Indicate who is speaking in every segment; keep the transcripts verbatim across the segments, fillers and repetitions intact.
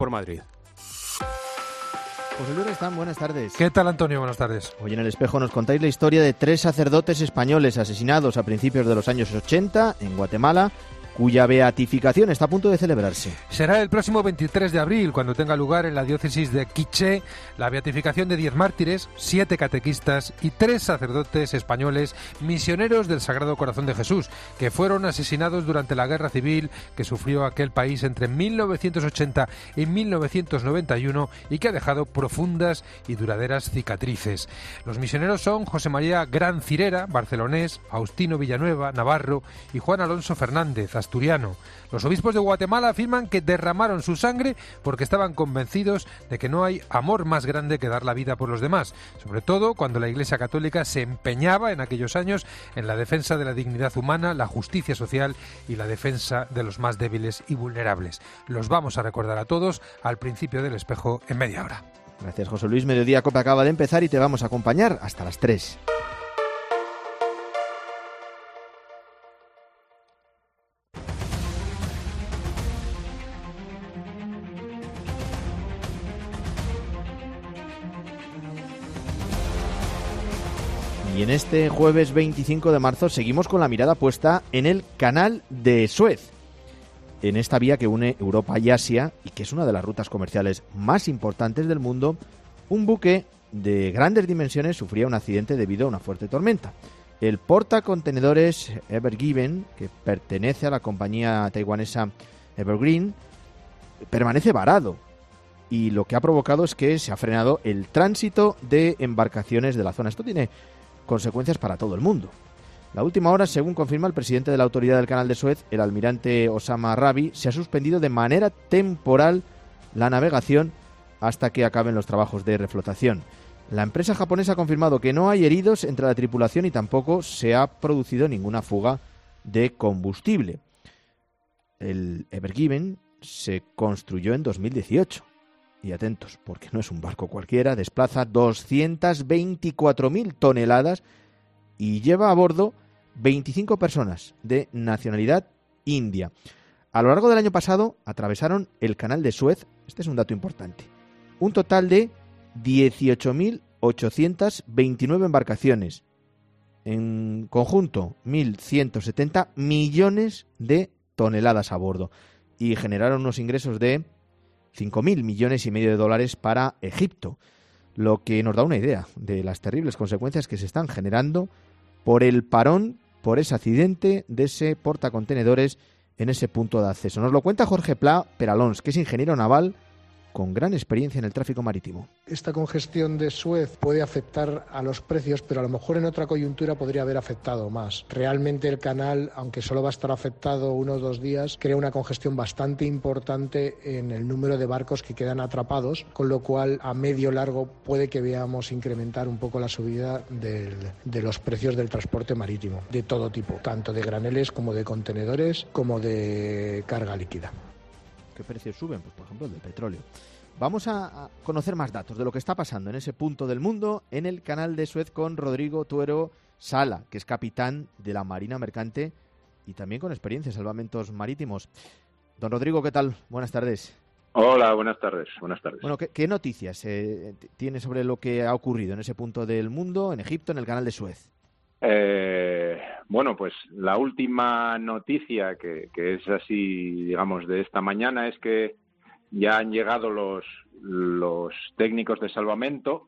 Speaker 1: por Madrid.
Speaker 2: José Luis Restán, buenas tardes.
Speaker 3: ¿Qué tal, Antonio? Buenas tardes.
Speaker 2: Hoy en El Espejo nos contáis la historia de tres sacerdotes españoles asesinados a principios de los años ochenta en Guatemala, cuya beatificación está a punto de celebrarse.
Speaker 3: Será el próximo veintitrés de abril, cuando tenga lugar en la diócesis de Quiché la beatificación de diez mártires, siete catequistas y tres sacerdotes españoles misioneros del Sagrado Corazón de Jesús, que fueron asesinados durante la guerra civil que sufrió aquel país entre mil novecientos ochenta y mil novecientos noventa y uno y que ha dejado profundas y duraderas cicatrices. Los misioneros son José María Gran Cirera, barcelonés, Faustino Villanueva, navarro, y Juan Alonso Fernández, asturiano. Los obispos de Guatemala afirman que derramaron su sangre porque estaban convencidos de que no hay amor más grande que dar la vida por los demás, sobre todo cuando la Iglesia Católica se empeñaba en aquellos años en la defensa de la dignidad humana, la justicia social y la defensa de los más débiles y vulnerables. Los vamos a recordar a todos al principio del Espejo en media hora.
Speaker 2: Gracias, José Luis. Mediodía Cope acaba de empezar y te vamos a acompañar hasta las tres. Y en este jueves veinticinco de marzo seguimos con la mirada puesta en el Canal de Suez, en esta vía que une Europa y Asia y que es una de las rutas comerciales más importantes del mundo. Un buque de grandes dimensiones sufría un accidente debido a una fuerte tormenta. El portacontenedores Ever Given, que pertenece a la compañía taiwanesa Evergreen, permanece varado y lo que ha provocado es que se ha frenado el tránsito de embarcaciones de la zona. Esto tiene consecuencias para todo el mundo. La última hora, según confirma el presidente de la Autoridad del Canal de Suez, el almirante Osama Rabi, se ha suspendido de manera temporal la navegación hasta que acaben los trabajos de reflotación. La empresa japonesa ha confirmado que no hay heridos entre la tripulación y tampoco se ha producido ninguna fuga de combustible. El Ever Given se construyó en dos mil dieciocho. Y atentos, porque no es un barco cualquiera, desplaza doscientas veinticuatro mil toneladas y lleva a bordo veinticinco personas de nacionalidad india. A lo largo del año pasado atravesaron el Canal de Suez, este es un dato importante, un total de dieciocho mil ochocientas veintinueve embarcaciones, en conjunto mil ciento setenta millones de toneladas a bordo, y generaron unos ingresos de cinco mil millones y medio de dólares para Egipto, lo que nos da una idea de las terribles consecuencias que se están generando por el parón, por ese accidente de ese portacontenedores en ese punto de acceso. Nos lo cuenta Jorge Pla Peralons, que es ingeniero naval con gran experiencia en el tráfico marítimo.
Speaker 4: Esta congestión de Suez puede afectar a los precios, pero a lo mejor en otra coyuntura podría haber afectado más. Realmente el canal, aunque solo va a estar afectado uno o dos días, crea una congestión bastante importante en el número de barcos que quedan atrapados, con lo cual a medio largo puede que veamos incrementar un poco la subida del, de los precios del transporte marítimo, de todo tipo, tanto de graneles como de contenedores, como de carga líquida.
Speaker 2: ¿Qué precios suben? Pues por ejemplo el del petróleo. Vamos a conocer más datos de lo que está pasando en ese punto del mundo, en el Canal de Suez, con Rodrigo Tuero Sala, que es capitán de la Marina Mercante y también con experiencia en salvamentos marítimos. Don Rodrigo, ¿qué tal? Buenas tardes.
Speaker 5: Hola, buenas tardes. Buenas tardes.
Speaker 2: Bueno, ¿qué, qué noticias eh, tiene sobre lo que ha ocurrido en ese punto del mundo, en Egipto, en el Canal de Suez?
Speaker 5: Eh, bueno, pues la última noticia que, que es así, digamos, de esta mañana es que ya han llegado los, los técnicos de salvamento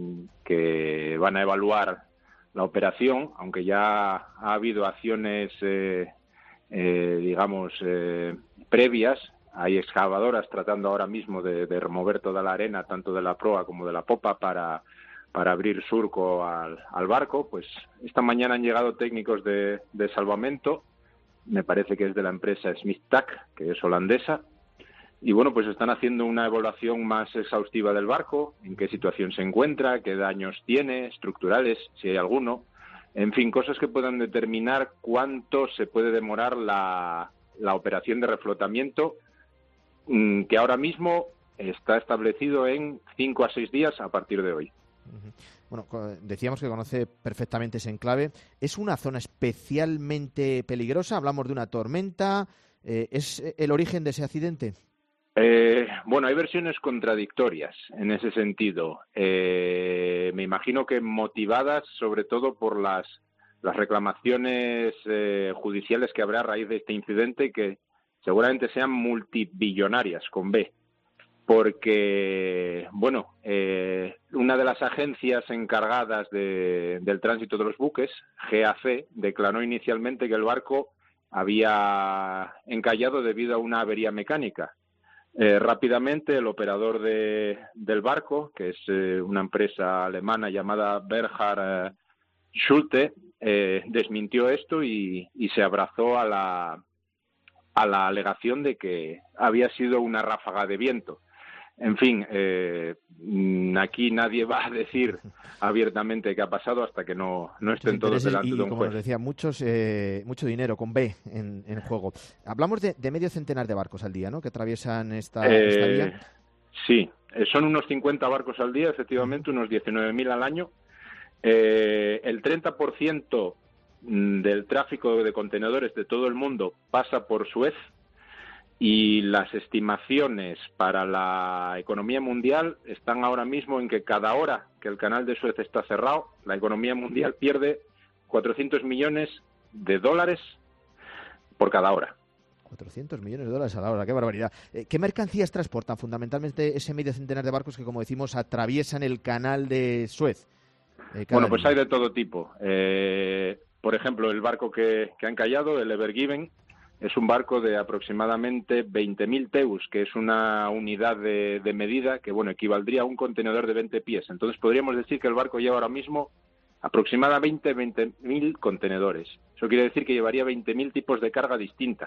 Speaker 5: que van a evaluar la operación, aunque ya ha habido acciones, eh, eh, digamos, eh, previas. Hay excavadoras tratando ahora mismo de, de remover toda la arena, tanto de la proa como de la popa, para para abrir surco al, al barco. Pues esta mañana han llegado técnicos de, de salvamento, me parece que es de la empresa Smith-Tac, que es holandesa, y bueno, pues están haciendo una evaluación más exhaustiva del barco, en qué situación se encuentra, qué daños tiene, estructurales, si hay alguno, en fin, cosas que puedan determinar cuánto se puede demorar la, la operación de reflotamiento, que ahora mismo está establecido en cinco a seis días a partir de hoy.
Speaker 2: Bueno, decíamos que conoce perfectamente ese enclave. ¿Es una zona especialmente peligrosa? ¿Hablamos de una tormenta? Eh, ¿Es el origen de ese accidente?
Speaker 5: Eh, bueno, hay versiones contradictorias en ese sentido. Eh, me imagino que motivadas sobre todo por las, las reclamaciones eh, judiciales que habrá a raíz de este incidente, que seguramente sean multibillonarias, con B. Porque, bueno, eh, una de las agencias encargadas de, del tránsito de los buques, G A C, declaró inicialmente que el barco había encallado debido a una avería mecánica. Eh, rápidamente, el operador de, del barco, que es eh, una empresa alemana llamada Berhard eh, Schulte, eh, desmintió esto y, y se abrazó a la, a la alegación de que había sido una ráfaga de viento. En fin, eh, aquí nadie va a decir abiertamente qué ha pasado hasta que no, no estén todos delante
Speaker 2: y,
Speaker 5: de un
Speaker 2: como
Speaker 5: juez.
Speaker 2: Nos decía, muchos, eh, mucho dinero, con B, en, en juego. Hablamos de, de medio centenar de barcos al día, ¿no?, que atraviesan esta,
Speaker 5: eh,
Speaker 2: esta vía.
Speaker 5: Sí, son unos cincuenta barcos al día, efectivamente, unos diecinueve mil al año. Eh, el treinta por ciento del tráfico de contenedores de todo el mundo pasa por Suez. Y las estimaciones para la economía mundial están ahora mismo en que cada hora que el canal de Suez está cerrado, la economía mundial pierde cuatrocientos millones de dólares por cada hora.
Speaker 2: cuatrocientos millones de dólares a la hora, qué barbaridad. ¿Qué mercancías transportan fundamentalmente ese medio centenar de barcos que, como decimos, atraviesan el canal de Suez? Eh,
Speaker 5: bueno, pues hay de todo tipo. Eh, por ejemplo, el barco que, que ha encallado, el Ever Given, es un barco de aproximadamente veinte mil teus, que es una unidad de, de medida que, bueno, equivaldría a un contenedor de veinte pies. Entonces podríamos decir que el barco lleva ahora mismo aproximadamente veinte mil contenedores. Eso quiere decir que llevaría veinte mil tipos de carga distinta,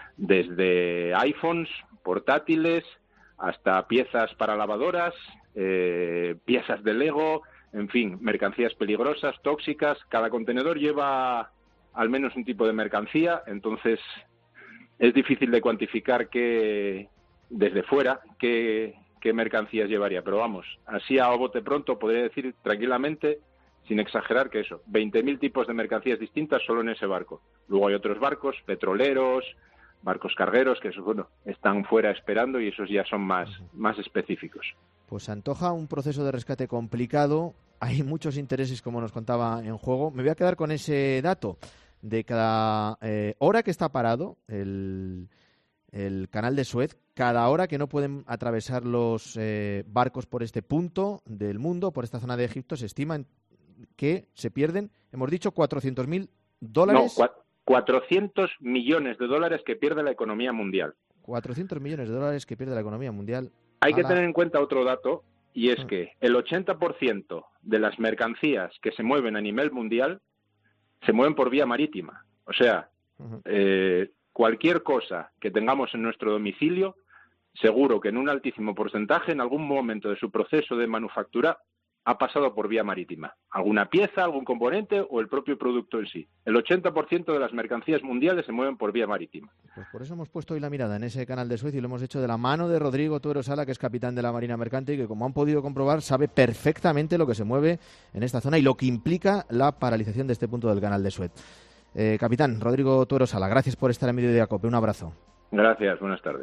Speaker 5: desde iPhones, portátiles, hasta piezas para lavadoras, eh, piezas de Lego, en fin, mercancías peligrosas, tóxicas. Cada contenedor lleva al menos un tipo de mercancía, entonces es difícil de cuantificar qué, desde fuera qué, qué mercancías llevaría, pero vamos, así a bote pronto podría decir tranquilamente, sin exagerar, que eso, veinte mil tipos de mercancías distintas solo en ese barco. Luego hay otros barcos, petroleros, barcos cargueros, que eso, bueno, están fuera esperando y esos ya son más, más específicos.
Speaker 2: Pues se antoja un proceso de rescate complicado, hay muchos intereses, como nos contaba, en juego. Me voy a quedar con ese dato de cada eh, hora que está parado el, el canal de Suez, cada hora que no pueden atravesar los eh, barcos por este punto del mundo, por esta zona de Egipto, se estima que se pierden, hemos dicho, cuatrocientos mil dólares.
Speaker 5: No, cuatrocientos millones de dólares que pierde la economía mundial.
Speaker 2: cuatrocientos millones de dólares que pierde la economía mundial.
Speaker 5: Hay que
Speaker 2: la...
Speaker 5: tener en cuenta otro dato, y es que el ochenta por ciento de las mercancías que se mueven a nivel mundial se mueven por vía marítima. O sea, uh-huh. eh, cualquier cosa que tengamos en nuestro domicilio, seguro que en un altísimo porcentaje, en algún momento de su proceso de manufactura, ha pasado por vía marítima. Alguna pieza, algún componente o el propio producto en sí. El ochenta por ciento de las mercancías mundiales se mueven por vía marítima.
Speaker 2: Pues por eso hemos puesto hoy la mirada en ese canal de Suez y lo hemos hecho de la mano de Rodrigo Tuero Sala, que es capitán de la Marina Mercante y que, como han podido comprobar, sabe perfectamente lo que se mueve en esta zona y lo que implica la paralización de este punto del canal de Suez. Eh, capitán Rodrigo Tuero Sala, gracias por estar en medio de ACOPE. Un abrazo.
Speaker 5: Gracias, buenas tardes.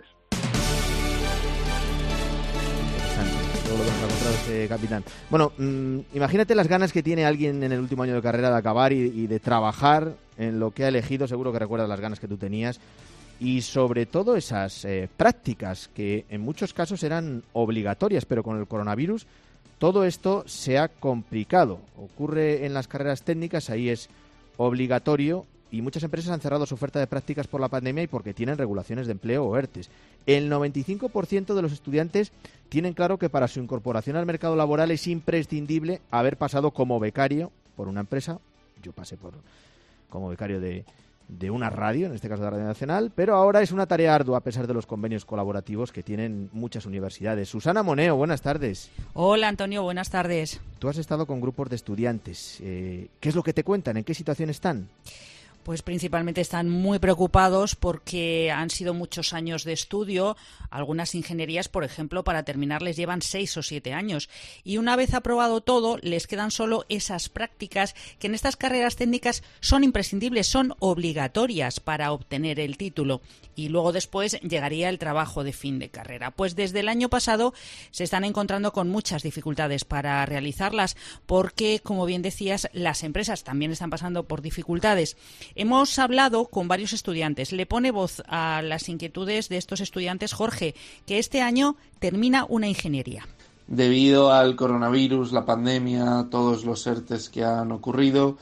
Speaker 2: Todo lo que nos ha contado este capitán. Bueno, mmm, imagínate las ganas que tiene alguien en el último año de carrera de acabar y, y de trabajar en lo que ha elegido. Seguro que recuerdas las ganas que tú tenías. Y sobre todo esas eh, prácticas que en muchos casos eran obligatorias, pero con el coronavirus todo esto se ha complicado. Ocurre en las carreras técnicas, ahí es obligatorio. Y muchas empresas han cerrado su oferta de prácticas por la pandemia y porque tienen regulaciones de empleo o ERTES. El noventa y cinco por ciento de los estudiantes tienen claro que para su incorporación al mercado laboral es imprescindible haber pasado como becario por una empresa. Yo pasé por como becario de, de una radio, en este caso de Radio Nacional, pero ahora es una tarea ardua a pesar de los convenios colaborativos que tienen muchas universidades. Susana Moneo, buenas tardes.
Speaker 1: Hola, Antonio, buenas tardes.
Speaker 2: Tú has estado con grupos de estudiantes. Eh, ¿Qué es lo que te cuentan? ¿En qué situación están?
Speaker 1: Pues principalmente están muy preocupados porque han sido muchos años de estudio. Algunas ingenierías, por ejemplo, para terminar les llevan seis o siete años. Y una vez aprobado todo, les quedan solo esas prácticas que en estas carreras técnicas son imprescindibles, son obligatorias para obtener el título. Y luego después llegaría el trabajo de fin de carrera. Pues desde el año pasado se están encontrando con muchas dificultades para realizarlas porque, como bien decías, las empresas también están pasando por dificultades. Hemos hablado con varios estudiantes. Le pone voz a las inquietudes de estos estudiantes Jorge, que este año termina una ingeniería.
Speaker 6: Debido al coronavirus, la pandemia, todos los ERTEs que han ocurrido,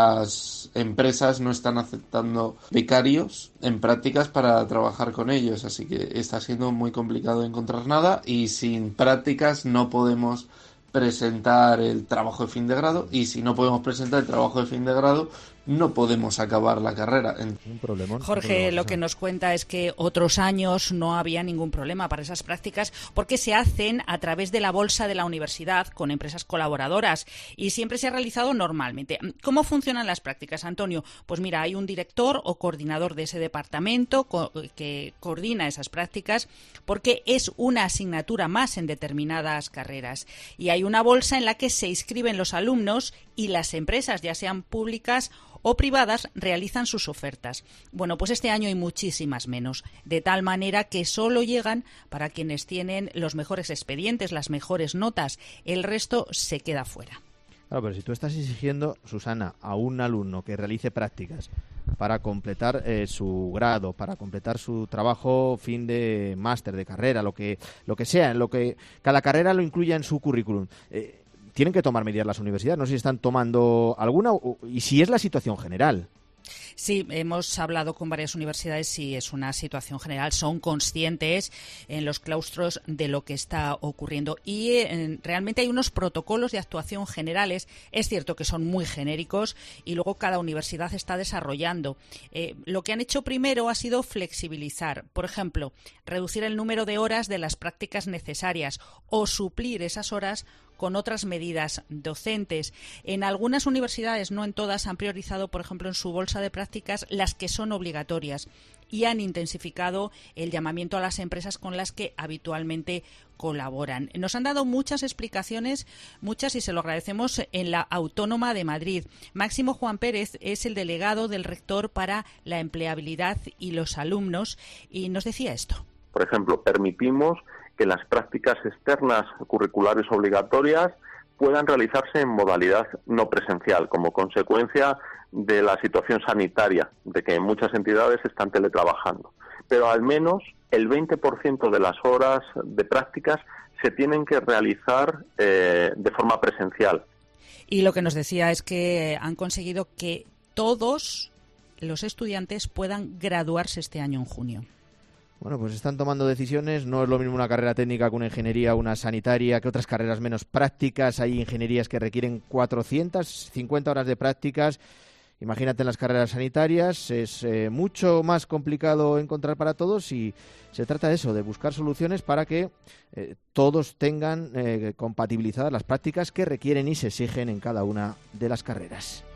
Speaker 6: las empresas no están aceptando becarios en prácticas para trabajar con ellos, así que está siendo muy complicado encontrar nada y sin prácticas no podemos presentar el trabajo de fin de grado y si no podemos presentar el trabajo de fin de grado no podemos acabar la carrera.
Speaker 2: Un problemón,
Speaker 1: Jorge,
Speaker 2: un problemón,
Speaker 1: lo que nos cuenta es que otros años no había ningún problema para esas prácticas porque se hacen a través de la bolsa de la universidad con empresas colaboradoras y siempre se ha realizado normalmente. ¿Cómo funcionan las prácticas, Antonio? Pues mira, hay un director o coordinador de ese departamento co- que coordina esas prácticas porque es una asignatura más en determinadas carreras y hay una bolsa en la que se inscriben los alumnos y las empresas, ya sean públicas o privadas, realizan sus ofertas. Bueno, pues este año hay muchísimas menos, de tal manera que solo llegan para quienes tienen los mejores expedientes, las mejores notas. El resto se queda fuera.
Speaker 2: Claro, pero si tú estás exigiendo, Susana, a un alumno que realice prácticas para completar eh, su grado, para completar su trabajo fin de máster, de carrera, lo que lo que sea, lo que cada carrera lo incluya en su currículum, eh, tienen que tomar medidas las universidades. No sé si están tomando alguna o, y si es la situación general.
Speaker 1: Sí, hemos hablado con varias universidades y es una situación general. Son conscientes en los claustros de lo que está ocurriendo y eh, realmente hay unos protocolos de actuación generales. Es cierto que son muy genéricos y luego cada universidad está desarrollando. Eh, lo que han hecho primero ha sido flexibilizar. Por ejemplo, reducir el número de horas de las prácticas necesarias o suplir esas horas con otras medidas docentes. En algunas universidades, no en todas, han priorizado, por ejemplo, en su bolsa de prácticas las que son obligatorias y han intensificado el llamamiento a las empresas con las que habitualmente colaboran. Nos han dado muchas explicaciones, muchas, y se lo agradecemos, en la Autónoma de Madrid. Máximo Juan Pérez es el delegado del rector para la empleabilidad y los alumnos y nos decía esto.
Speaker 7: Por ejemplo, permitimos que las prácticas externas curriculares obligatorias puedan realizarse en modalidad no presencial, como consecuencia de la situación sanitaria, de que muchas entidades están teletrabajando. Pero al menos el veinte por ciento de las horas de prácticas se tienen que realizar eh, de forma presencial.
Speaker 1: Y lo que nos decía es que han conseguido que todos los estudiantes puedan graduarse este año en junio.
Speaker 2: Bueno, pues están tomando decisiones. No es lo mismo una carrera técnica que una ingeniería, una sanitaria, que otras carreras menos prácticas. Hay ingenierías que requieren cuatrocientas cincuenta horas de prácticas. Imagínate en las carreras sanitarias. Es eh, mucho más complicado encontrar para todos y se trata de eso, de buscar soluciones para que eh, todos tengan eh, compatibilizadas las prácticas que requieren y se exigen en cada una de las carreras.